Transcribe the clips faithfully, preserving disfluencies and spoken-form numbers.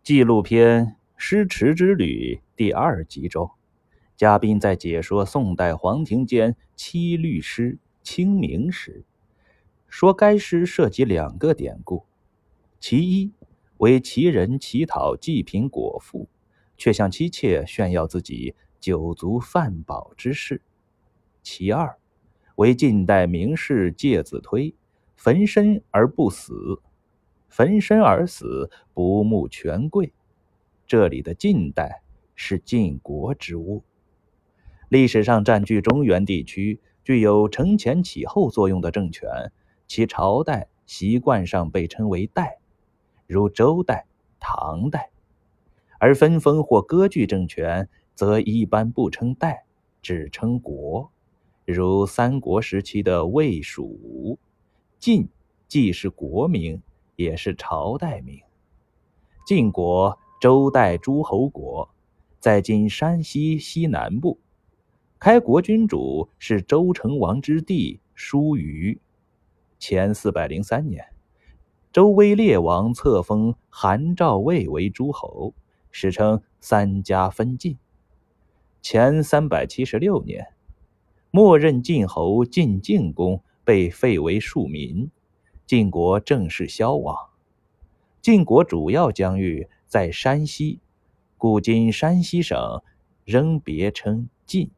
纪录片《诗池之旅》第二集中，嘉宾在解说宋代黄庭坚七律诗《清明》时，说该诗涉及两个典故，其一为齐人乞讨济贫果腹，却向妻妾炫耀自己酒足饭饱之事；其二为晋代名士介子推焚身而不死，焚身而死，不慕权贵。这里的晋代是晋国之物，历史上占据中原地区具有承前启后作用的政权，其朝代习惯上被称为代，如周代、唐代；而分封或割据政权则一般不称代，只称国，如三国时期的魏、蜀。晋既是国名，也是朝代名。晋国周代诸侯国，在今山西西南部，开国君主是周成王之弟叔虞。前四百零三年，周威烈王册封韩赵魏为诸侯，史称三家分晋。前三百七十六年，末任晋侯晋敬公被废为庶民，晋国正式消亡。晋国主要疆域在山西，故今山西省仍别称晋。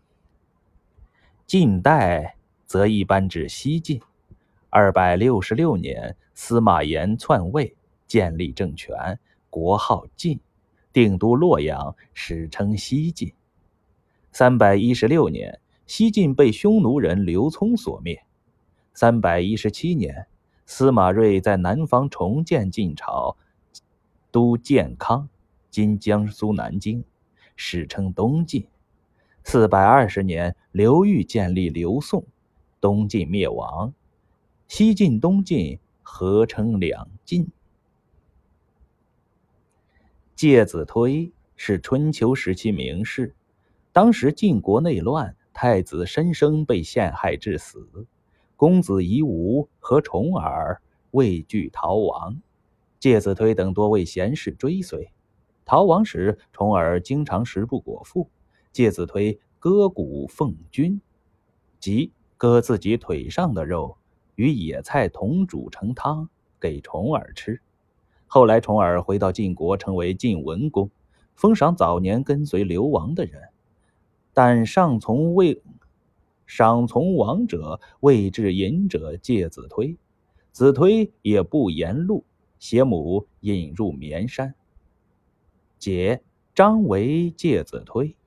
晋代则一般指西晋。二百六十六年，司马炎篡位，建立政权，国号晋，定都洛阳，史称西晋。三百一十六年，西晋被匈奴人刘聪所灭。三百一十七年，司马睿在南方重建晋朝，都建康，今江苏南京，史称东晋。四百二十年，刘裕建立刘宋，东晋灭亡，西晋东晋合称两晋。介子推是春秋时期名士，当时晋国内乱，太子申生被陷害致死，公子夷吾和重耳畏惧逃亡，介子推等多位贤士追随。逃亡时，重耳经常食不果腹，介子推割骨奉君，即割自己腿上的肉，与野菜同煮成汤给重耳吃。后来重耳回到晋国，成为晋文公，封赏早年跟随流亡的人，但上从未赏从亡者未至隐者介子推，子推也不言路，携母引入绵山。解张为介子推，